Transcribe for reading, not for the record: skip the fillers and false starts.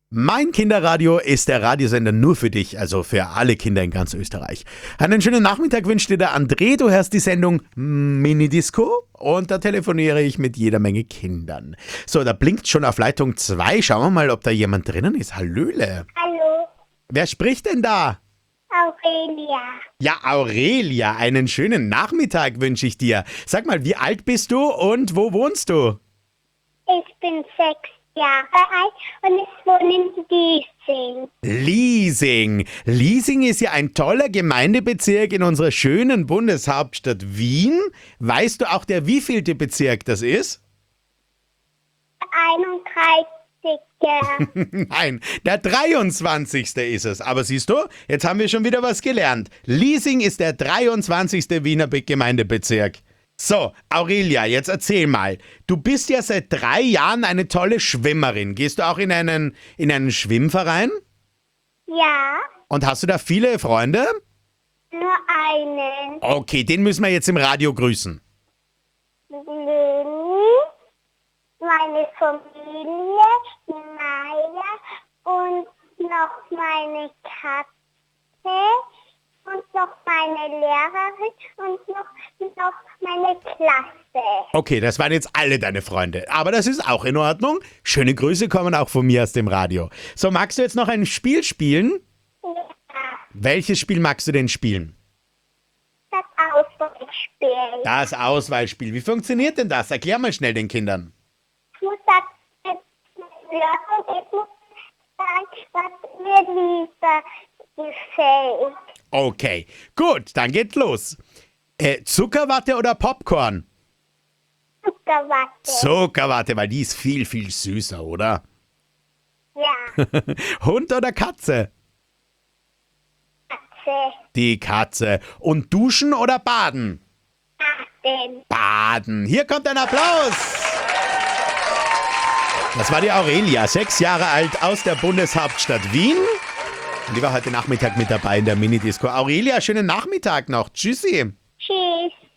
Mein Kinderradio ist der Radiosender nur für dich, also für alle Kinder in ganz Österreich. Einen schönen Nachmittag wünscht dir der André. Du hörst die Sendung Mini-Disco und da telefoniere ich mit jeder Menge Kindern. So, da blinkt schon auf Leitung 2. Schauen wir mal, ob da jemand drinnen ist. Hallöle. Hallo, Wer spricht denn da? Aurelia. Ja, Aurelia, einen schönen Nachmittag wünsche ich dir. Sag mal, wie alt bist du und wo wohnst du? Ich bin 6 Jahre alt und ich wohne in Giesing. Liesing. Liesing ist ja ein toller Gemeindebezirk in unserer schönen Bundeshauptstadt Wien. Weißt du auch, der wievielte Bezirk das ist? 31. Nein, der 23. ist es. Aber siehst du, jetzt haben wir schon wieder was gelernt. Liesing ist der 23. Wiener Gemeindebezirk. So, Aurelia, jetzt erzähl mal. Du bist ja seit 3 Jahren eine tolle Schwimmerin. Gehst du auch in einen Schwimmverein? Ja, Und hast du da viele Freunde? nur einen. Okay, den müssen wir jetzt im Radio grüßen. Leni, meine Familie, die Maya und noch meine Katze und noch meine Lehrerin und noch meine Klasse. Okay, das waren jetzt alle deine Freunde. Aber das ist auch in Ordnung. Schöne Grüße kommen auch von mir aus dem Radio. So, magst du jetzt noch ein Spiel spielen? Ja, Welches Spiel magst du denn spielen? das Auswahlspiel. Das Auswahlspiel. Wie funktioniert denn das? Erklär mal schnell den Kindern. Ich muss das hören und ich muss sagen, was mir lieber gefällt. Okay, gut, dann geht's los. Zuckerwatte oder Popcorn? Zuckerwatte. Zuckerwatte, weil die ist viel, viel süßer, oder? Ja, Hund oder Katze? Katze. Die Katze. Und duschen oder baden? Achten. Baden. Hier kommt ein Applaus. Das war die Aurelia, 6 Jahre alt, aus der Bundeshauptstadt Wien. Und die war heute Nachmittag mit dabei in der Mini-Disco. Aurelia, schönen Nachmittag noch. Tschüssi. Tschüss.